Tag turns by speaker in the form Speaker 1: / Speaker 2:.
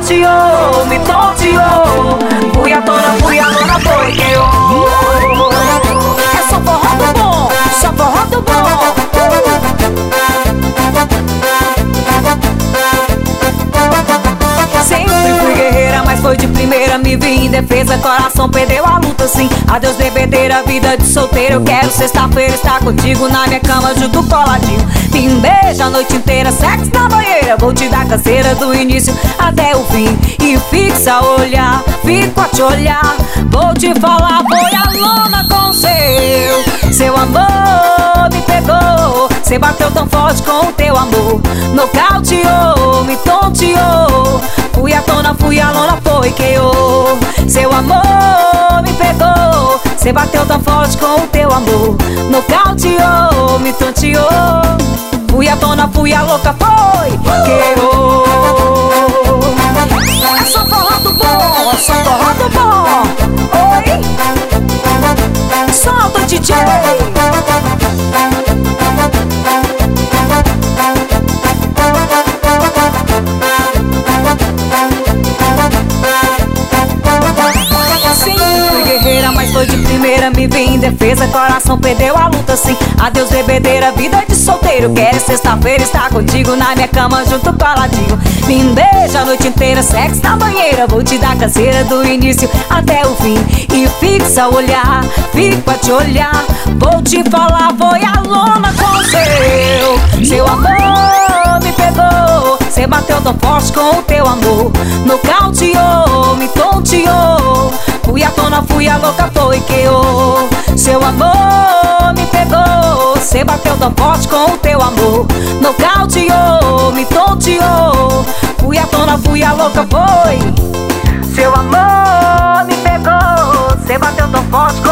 Speaker 1: nocauteou, me tonteou. Fui a dona, foi que eu. É só forró do bom, só forró do bom. Sempre fui guerreira, mas foi de primeira. Me vi em defesa, coração perdeu a luta sim. Adeus bebedeira, vida de solteiro. Eu quero sexta-feira estar contigo na minha cama junto coladinho. Me beija a noite inteira, sexo na banheira. Vou te dar canseira do início até o fim. E fixa a olhar, fico a te olhar. Vou te falar, foi a lona com seu amor me pegou. Cê bateu tão forte com o teu amor, nocauteou, me tonteou. Fui a dona, fui a lona, foi que eu. Seu amor me pegou. Cê bateu tão forte com o teu amor, nocauteou, me tonteou. Fui a dona, fui a louca, foi que eu. É só forró do bom, é só forró do bom. Oi, solta o DJ. Mas foi de primeira, me vi em defesa. Coração perdeu a luta sim. Adeus bebedeira, vida de solteiro. Quero sexta-feira estar contigo na minha cama junto coladinho. Me beija a noite inteira, sexo na banheira. Vou te dar canseira do início até o fim. E fixa o olhar, fico a te olhar. Vou te falar, foi a lona com seu amor me pegou. Cê bateu tão forte com o teu amor, nocauteou, me tonteou. Fui a dona, fui a louca, foi que eu. Seu amor me pegou. Cê bateu tão forte com o teu amor, nocauteou, me tonteou. Fui a dona, fui a louca, foi. Seu amor me pegou. Cê bateu tão forte